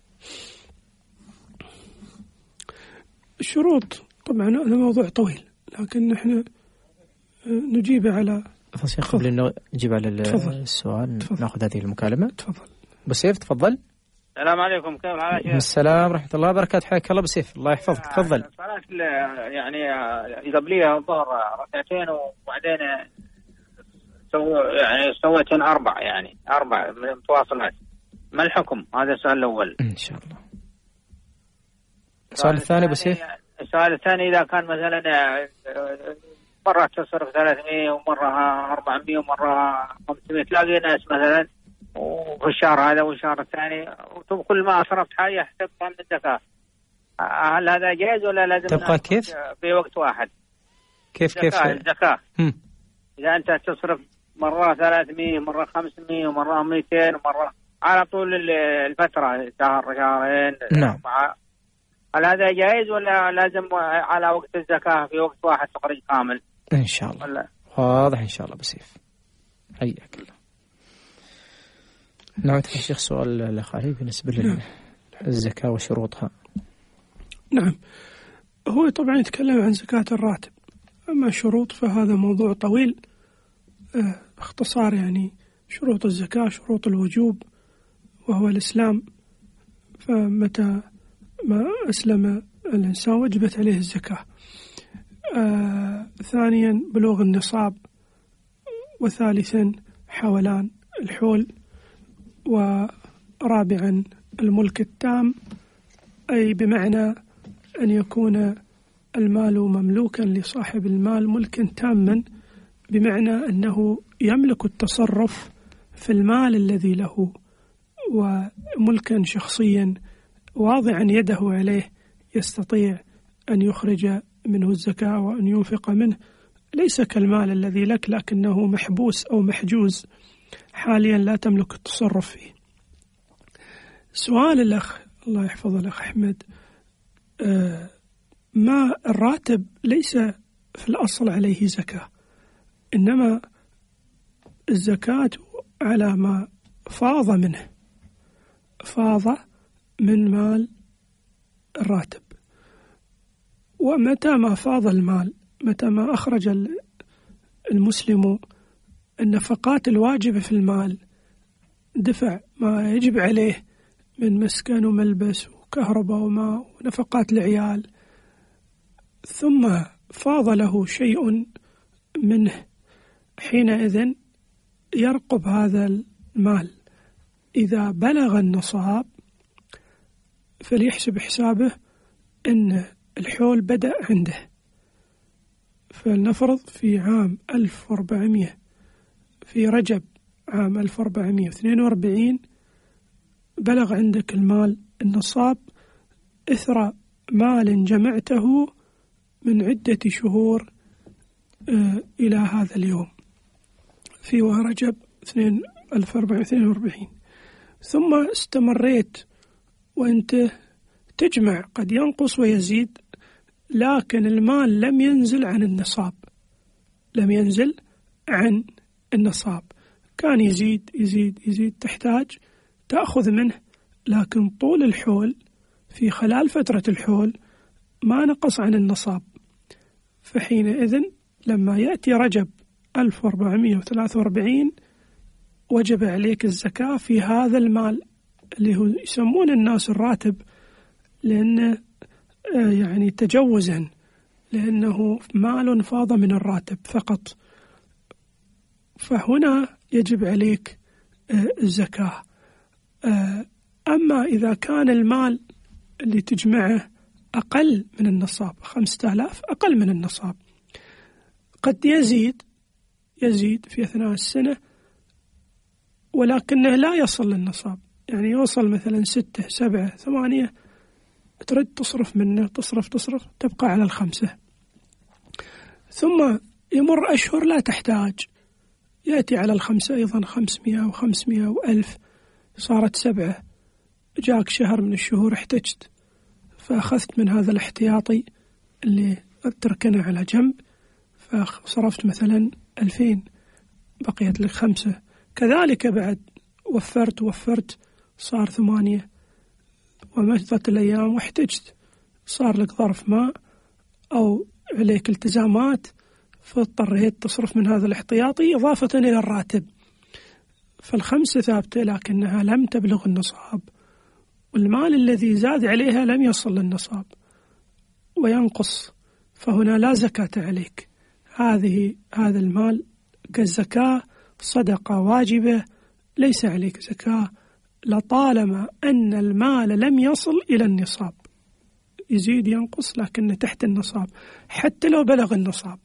[SPEAKER 3] الشروط طبعا هذا موضوع طويل، لكن نحن نجيب على
[SPEAKER 2] فصيخ. قبل أن نجيب على السؤال تفضل. نأخذ هذه المكالمة.
[SPEAKER 3] تفضل
[SPEAKER 2] بسيف، تفضل.
[SPEAKER 6] السلام عليكم، كيف حالك؟
[SPEAKER 2] السلام ورحمة الله وبركاته. حياك الله بسيف، الله يحفظك. تفضل.
[SPEAKER 6] صلاة يعني قبليها الظهر ركعتين وبعدين سو يعني سويتين أربع يعني أربع متواصلات، ما الحكم؟ هذا السؤال الأول.
[SPEAKER 2] إن شاء الله. السؤال الثاني بسيف.
[SPEAKER 6] السؤال الثاني إذا كان مثلا مرة تصرف ثلاثمية ومرة أربعمية ومرة خمسمية، تلاقي ناس مثلا وفي الشهر هذا والشهر الثاني كل ما أصرفت حاجة تبقى من الزكاة، هل هذا جائز ولا لازم
[SPEAKER 2] تبقى كيف؟
[SPEAKER 6] في وقت واحد؟
[SPEAKER 2] كيف كيف؟
[SPEAKER 6] الزكاة إذا أنت تصرف مرة ثلاثمية مرة خمسمية ومرة مئتين ومرة على طول الفترة شهر شهرين
[SPEAKER 2] نعم،
[SPEAKER 6] هل هذا جائز ولا لازم على وقت الزكاة في وقت واحد تخرج كامل؟
[SPEAKER 2] إن شاء الله ولا؟ واضح إن شاء الله بسيف. حياك الله. نعم الشيخ سؤال الأخير بالنسبة للزكاة وشروطها.
[SPEAKER 3] نعم هو طبعا يتكلم عن زكاة الراتب، أما شروط فهذا موضوع طويل. اه اختصار يعني شروط الزكاة شروط الوجوب وهو الإسلام، فمتى ما أسلم الإنسان وجبت عليه الزكاة. آه ثانيا بلوغ النصاب، وثالثا حولان الحول، ورابعا الملك التام، أي بمعنى أن يكون المال مملوكا لصاحب المال ملكا تاما، بمعنى أنه يملك التصرف في المال الذي له، وملكا شخصيا واضعا يده عليه يستطيع أن يخرج منه الزكاة وأن ينفق منه، ليس كالمال الذي لك لكنه محبوس أو محجوز حاليا لا تملك التصرف فيه. سؤال الأخ الله يحفظ الأخ أحمد. آه ما الراتب ليس في الأصل عليه زكاة، إنما الزكاة على ما فاض منه، فاض من مال الراتب. ومتى ما فاض المال، متى ما أخرج المسلم النفقات الواجبة في المال، دفع ما يجب عليه من مسكن وملبس وكهرباء وماء ونفقات العيال، ثم فاض له شيء منه، حينئذ يرقب هذا المال. إذا بلغ النصاب فليحسب حسابه أن الحول بدأ عنده. فلنفرض في عام ألف وأربعمائة، في رجب عام ألف وأربعمائة واثنين وأربعين بلغ عندك المال النصاب إثر مال جمعته من عدة شهور آه إلى هذا اليوم في رجب ألف وأربعمائة واثنين وأربعين، ثم استمريت وأنت تجمع، قد ينقص ويزيد، لكن المال لم ينزل عن النصاب، لم ينزل عن النصاب، كان يزيد يزيد يزيد، تحتاج تأخذ منه، لكن طول الحول في خلال فترة الحول ما نقص عن النصاب. فحينئذ لما يأتي رجب ألف وأربعمائة وثلاثة وأربعين وجب عليك الزكاة في هذا المال اللي هو يسمون الناس الراتب، لأنه يعني تجوزا، لأنه مال فاض من الراتب فقط. فهنا يجب عليك الزكاة. أما إذا كان المال اللي تجمعه أقل من النصاب، خمسة آلاف أقل من النصاب، قد يزيد يزيد في أثناء السنة ولكنه لا يصل للنصاب، يعني يوصل مثلا ستة سبعة ثمانية، ترد تصرف منه، تصرف تصرف تبقى على الخمسة، ثم يمر أشهر لا تحتاج، يأتي على الخمسة أيضا خمسمائة وخمسمائة وألف، صارت سبعة، جاك شهر من الشهور احتجت، فأخذت من هذا الاحتياطي اللي تركنه على جنب، فصرفت مثلا ألفين، بقيت لك خمسة، كذلك بعد وفرت وفرت صار ثمانية، ومجدت الأيام واحتجت، صار لك ظرف ماء أو عليك التزامات، فاضطريت تصرف من هذا الاحتياطي إضافة إلى الراتب. فالخمسة ثابتة لكنها لم تبلغ النصاب، والمال الذي زاد عليها لم يصل للنصاب وينقص، فهنا لا زكاة عليك. هذه هذا المال كالزكاة صدقة واجبة، ليس عليك زكاة لطالما أن المال لم يصل إلى النصاب، يزيد ينقص لكن تحت النصاب حتى لو بلغ النصاب.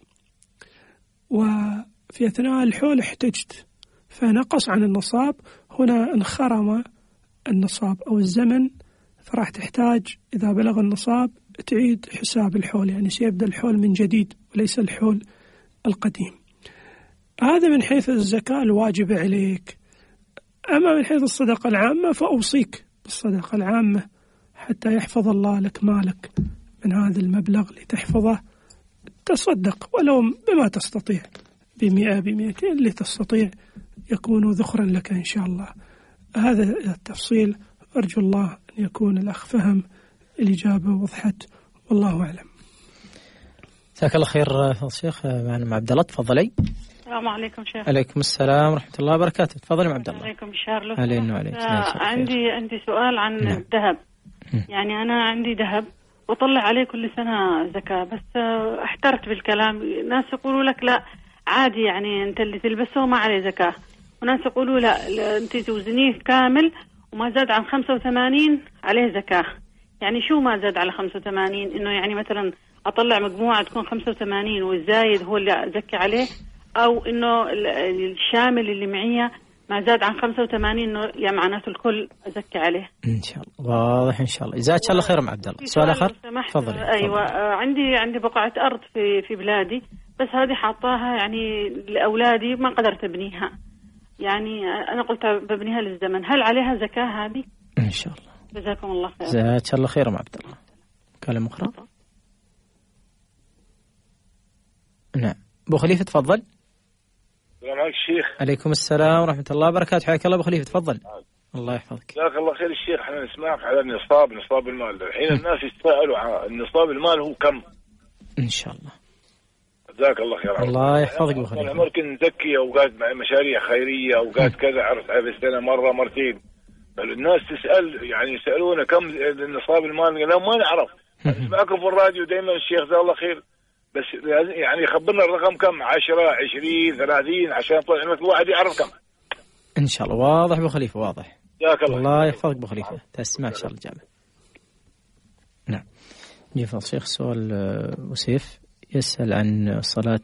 [SPEAKER 3] وفي أثناء الحول احتجت فنقص عن النصاب، هنا انخرم النصاب أو الزمن، فراح تحتاج إذا بلغ النصاب تعيد حساب الحول، يعني سيبدأ الحول من جديد وليس الحول القديم. هذا من حيث الزكاة الواجبة عليك. أما من حيث الصدقة العامة فأوصيك بالصدقة العامة حتى يحفظ الله لك مالك من هذا المبلغ لتحفظه، تصدق ولو بما تستطيع، بمئة بمئتين اللي تستطيع يكون ذخرا لك إن شاء الله. هذا التفصيل، أرجو الله أن يكون الأخ فهم الإجابة وضحت، والله أعلم.
[SPEAKER 2] جزاك الله خير الشيخ. معنا عبد الله، تفضلي.
[SPEAKER 7] السلام عليكم شيخ.
[SPEAKER 2] عليكم السلام ورحمة الله وبركاته. تفضلي مع عبد الله.
[SPEAKER 7] عليكم شهر.
[SPEAKER 2] علينا وعليك.
[SPEAKER 7] آه عندي عندي سؤال عن نعم. الذهب. يعني أنا عندي ذهب وطلع عليه كل سنة زكاة، بس آه احترت بالكلام. ناس يقولوا لك لا عادي، يعني أنت اللي تلبسه ما عليه زكاة، وناس يقولوا لا, لا أنت توزنيه كامل وما زاد عن خمسة وثمانين عليه زكاة. يعني شو ما زاد على خمسة وثمانين؟ إنه يعني مثلا أطلع مجموعة تكون خمسة وثمانين والزايد هو اللي أزكي عليه، أو إنه الشامل اللي معي ما زاد عن خمسة وثمانين إنه يا معناته الكل أزكي عليه.
[SPEAKER 2] إن شاء الله واضح إن شاء الله. جزاك الله خير مع عبد الله. سؤال آخر؟
[SPEAKER 7] تفضلي. أيوة آه عندي عندي بقعة أرض في في بلادي، بس هذه حاطاها يعني لأولادي ما قدرت أبنيها، يعني أنا قلت ببنيها للزمن، هل عليها زكاة هذه؟
[SPEAKER 2] إن شاء الله
[SPEAKER 7] جزاكم الله خير.
[SPEAKER 2] جزاك الله خير أم عبد الله. كلام أخرى. نعم أبو خليفة تفضل.
[SPEAKER 8] السلام عليكم الشيخ.
[SPEAKER 2] عليكم السلام ورحمة الله وبركاته. حياك الله أبو خليفة تفضل. الله يحفظك.
[SPEAKER 8] جزاك الله خير الشيخ. احنا نسمعك على النصاب نصاب المال. الحين الناس يتساءلوا عن النصاب المال هو كم؟
[SPEAKER 2] إن شاء الله.
[SPEAKER 8] جزاك الله خير.
[SPEAKER 2] الله يحفظك أبو خليفة.
[SPEAKER 8] أنا ممكن نزكي أوقات مشاريع خيرية أوقات كذا عرفت في السنة مرة مرتين. الناس تسأل يعني يسألونا كم النصاب المال. لا ما نعرف. نسمعكم في الراديو دائما الشيخ جزاه الله خير بس يعني خبرنا الرقم كم عشرة عشرين ثلاثين عشان طبعا الواحد يعرف كم.
[SPEAKER 2] إن شاء الله. واضح أبو خليفة واضح.
[SPEAKER 8] جزاك الله.
[SPEAKER 2] الله يحفظك أبو خليفة. تسمع إن شاء الله جامع. نعم. جيف الشيخ سؤال وسيف يسأل عن صلاة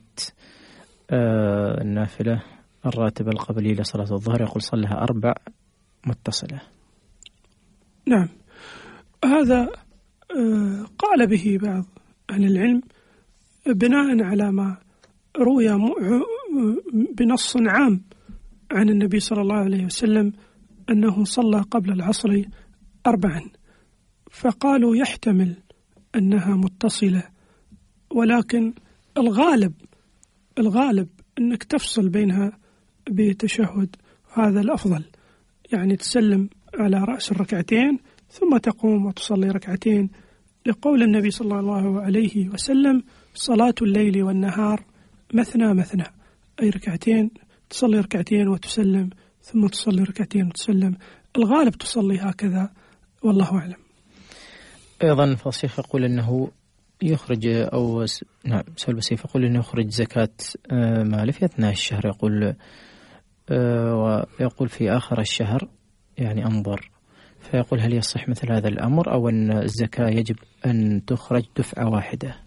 [SPEAKER 2] النافلة الراتبة القبلية لصلاة الظهر. يقول صلها أربع متصلة.
[SPEAKER 3] نعم هذا قال به بعض أهل العلم بناء على ما روي بنص عام عن النبي صلى الله عليه وسلم أنه صلى قبل العصر أربعا، فقالوا يحتمل أنها متصلة، ولكن الغالب الغالب أنك تفصل بينها بتشهد، هذا الأفضل، يعني تسلم على رأس الركعتين ثم تقوم وتصلي ركعتين، لقول النبي صلى الله عليه وسلم صلاة الليل والنهار مثنى مثنى، أي ركعتين تصلي ركعتين وتسلم ثم تصلي ركعتين وتسلم. الغالب تصلي هكذا والله أعلم.
[SPEAKER 2] أيضا فالشيخ يقول أنه يخرج أو نعم سؤال بسيط يقول أنه يخرج زكاة ماله في أثناء الشهر، يقول ويقول في آخر الشهر يعني أنظر، فيقول هل يصح مثل هذا الأمر أو أن الزكاة يجب أن تخرج دفعة واحدة؟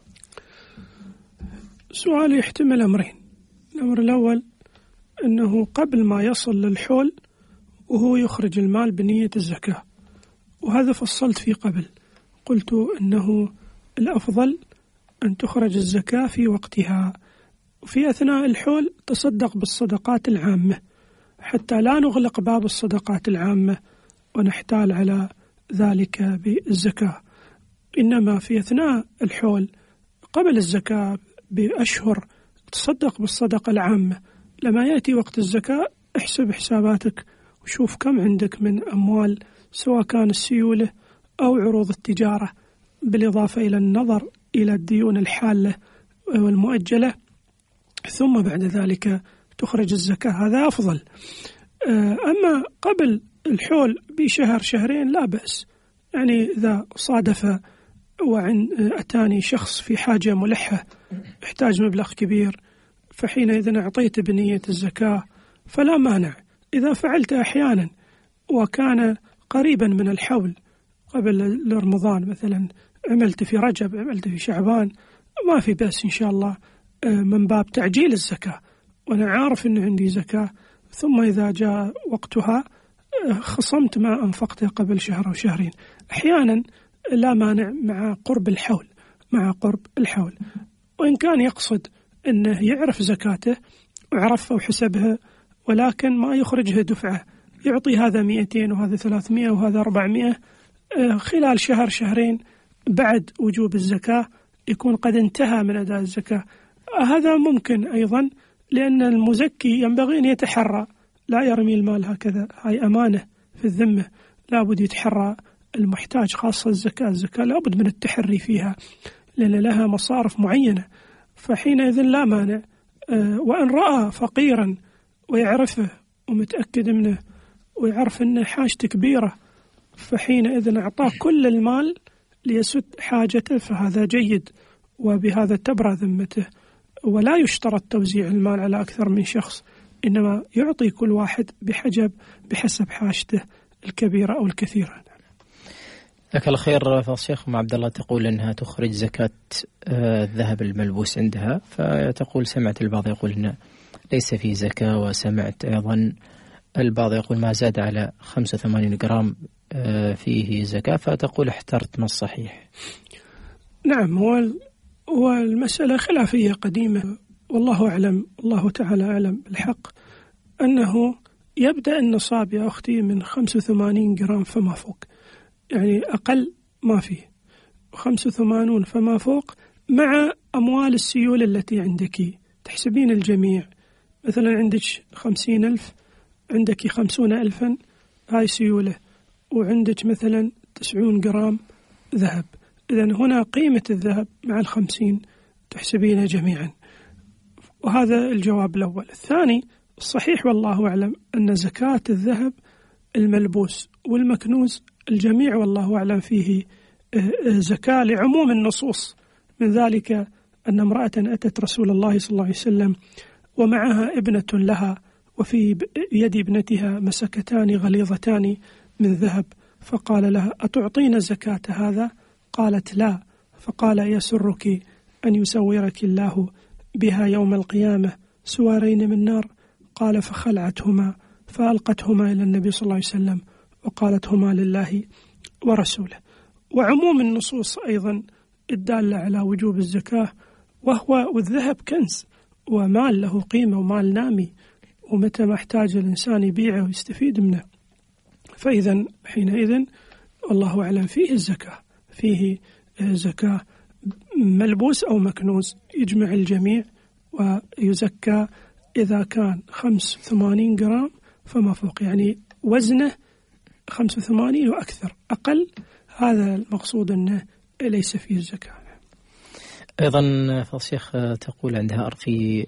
[SPEAKER 3] سؤال يحتمل أمرين. الأمر الأول أنه قبل ما يصل للحول وهو يخرج المال بنية الزكاة، وهذا فصلت فيه قبل، قلت أنه الأفضل أن تخرج الزكاة في وقتها، وفي أثناء الحول تصدق بالصدقات العامة حتى لا نغلق باب الصدقات العامة ونحتال على ذلك بالزكاة، إنما في أثناء الحول قبل الزكاة بأشهر تصدق بالصدقة العامة. لما يأتي وقت الزكاة احسب حساباتك وشوف كم عندك من أموال، سواء كان السيولة أو عروض التجارة، بالإضافة إلى النظر إلى الديون الحالة والمؤجلة، ثم بعد ذلك تخرج الزكاة، هذا أفضل. أما قبل الحول بشهر شهرين لا بأس، يعني إذا صادف وعن أتاني شخص في حاجة ملحة يحتاج مبلغ كبير، فحينئذ أعطيت بنية الزكاة فلا مانع. إذا فعلت أحيانا وكان قريبا من الحول قبل رمضان مثلا، عملت في رجب عملت في شعبان، ما في بأس إن شاء الله، من باب تعجيل الزكاة، وأنا عارف أن عندي زكاة، ثم إذا جاء وقتها خصمت ما أنفقته قبل شهر أو شهرين. أحيانا لا مانع مع قرب الحول مع قرب الحول وإن كان يقصد أنه يعرف زكاته وعرفها وحسبها، ولكن ما يخرجها دفعة، يعطي هذا مئتين وهذا ثلاثمائة وهذا أربعمائة خلال شهر شهرين بعد وجوب الزكاة، يكون قد انتهى من أداء الزكاة. هذا ممكن أيضا، لأن المزكي ينبغي أن يتحرى، لا يرمي المال هكذا، هاي أمانة في الذمة، لابد يتحرى المحتاج، خاصة الزكاة الزكاة لابد من التحري فيها لأن لها مصارف معينة، فحينئذ لا مانع. وإن رأى فقيرا ويعرفه ومتأكد منه ويعرف أن حاجته كبيرة، فحينئذ أعطاه كل المال ليسد حاجته، فهذا جيد، وبهذا تبرى ذمته. ولا يشترط توزيع المال على أكثر من شخص، إنما يعطي كل واحد بحجب بحسب حاجته الكبيرة أو الكثيرة.
[SPEAKER 2] لك الله خير. فالشيخ أم عبد الله تقول أنها تخرج زكاة الذهب الملبوس عندها، فتقول سمعت البعض يقول أنه ليس فيه زكاة، وسمعت أيضا البعض يقول ما زاد على خمسة وثمانين جرام فيه زكاة، فتقول احترت ما الصحيح؟
[SPEAKER 3] نعم، هو والمسألة خلافية قديمة، والله أعلم، الله تعالى أعلم الحق، أنه يبدأ النصاب يا أختي من خمسة وثمانين جرام فما فوق، يعني أقل ما فيه، خمسة وثمانون فما فوق، مع أموال السيولة التي عندك تحسبين الجميع. مثلا عندك خمسين ألف، عندك خمسون ألفا، هاي سيولة، وعندك مثلا تسعون جرام ذهب. إذن هنا قيمة الذهب مع الخمسين تحسبينها جميعا. وهذا الجواب الأول. الثاني الصحيح والله أعلم أن زكاة الذهب الملبوس والمكنوز الجميع والله أعلم فيه زكاة لعموم النصوص. من ذلك أن امرأة أتت رسول الله صلى الله عليه وسلم ومعها ابنة لها، وفي يد ابنتها مسكتان غليظتان من ذهب، فقال لها: أتعطين زكاة هذا؟ قالت: لا. فقال: يسرك أن يسورك الله بها يوم القيامة سوارين من نار؟ قال: فخلعتهما فألقتهما إلى النبي صلى الله عليه وسلم وقالت: هما لله ورسوله. وعموم النصوص أيضا الدالة على وجوب الزكاة، وهو والذهب كنز ومال له قيمة ومال نامي، ومتى ما احتاج الإنسان يبيعه ويستفيد منه. فإذا حينئذ والله أعلم فيه الزكاة، فيه زكاة ملبوس أو مكنوز، يجمع الجميع ويزكى إذا كان خمس وثمانين جرام فما فوق، يعني وزنه خمس وثمانين وأكثر. أقل هذا المقصود أنه ليس فيه الزكاة.
[SPEAKER 2] أيضا فالشيخ تقول عندها أرض في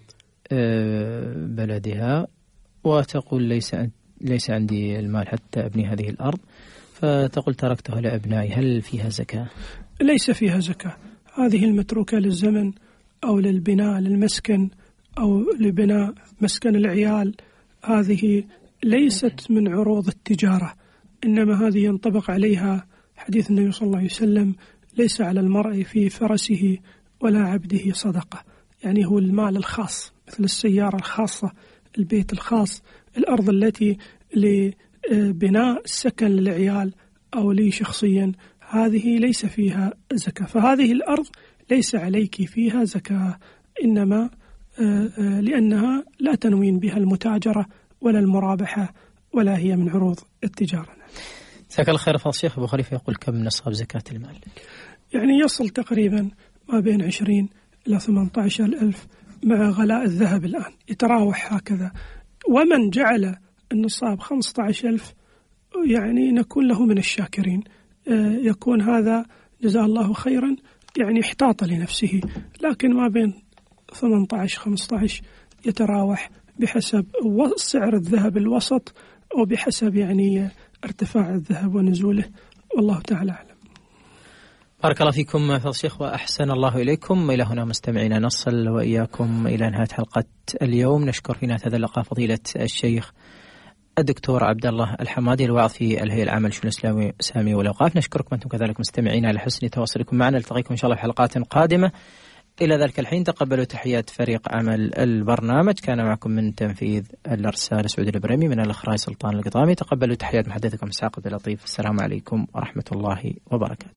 [SPEAKER 2] بلدها، وتقول ليس ليس عندي المال حتى أبني هذه الأرض، فتقول تركتها لأبنائي، هل فيها زكاة؟
[SPEAKER 3] ليس فيها زكاة. هذه المتروكة للزمن أو للبناء للمسكن أو لبناء مسكن العيال، هذه ليست من عروض التجارة، إنما هذه ينطبق عليها حديث النبي صلى الله عليه وسلم: ليس على المرء في فرسه ولا عبده صدقة. يعني هو المال الخاص، مثل السيارة الخاصة، البيت الخاص، الأرض التي لبناء السكن للعيال أو لي شخصيا، هذه ليس فيها زكاة. فهذه الأرض ليس عليك فيها زكاة، إنما لأنها لا تنوين بها المتاجرة ولا المرابحة، ولا هي من عروض التجارة.
[SPEAKER 2] جزاك الله خير. فالشيخ أبو خليفة يقول: كم نصاب زكاة المال؟
[SPEAKER 3] يعني يصل تقريبا ما بين عشرين إلى ثمانية عشر ألف مع غلاء الذهب الآن، يتراوح هكذا. ومن جعل النصاب خمسة عشر ألف يعني نكون له من الشاكرين، يكون هذا جزاه الله خيرا، يعني احتاط لنفسه. لكن ما بين ثمانية عشر خمسة عشر يتراوح بحسب سعر الذهب الوسط، أو بحسب يعني ارتفاع الذهب ونزوله، والله تعالى أعلم.
[SPEAKER 2] بارك الله فيكم فضيلة الشيخ وأحسن الله إليكم. إلى هنا مستمعينا نصل وإياكم إلى نهاية حلقة اليوم. نشكر في نهاية هذا اللقاء فضيلة الشيخ الدكتور عبد الله الحمادي الواعظ في الهيئة العامة للشؤون الإسلامية والأوقاف. نشكركم أنتم كذلك مستمعين على حسن تواصلكم معنا. نلتقيكم إن شاء الله في حلقات قادمة. إلى ذلك الحين تقبلوا تحيات فريق عمل البرنامج. كان معكم من تنفيذ الأرسال سعود الإبراهيمي، من الإخراج سلطان القطامي. تقبلوا تحيات محدثكم إسحاق عبد اللطيف. السلام عليكم ورحمة الله وبركاته.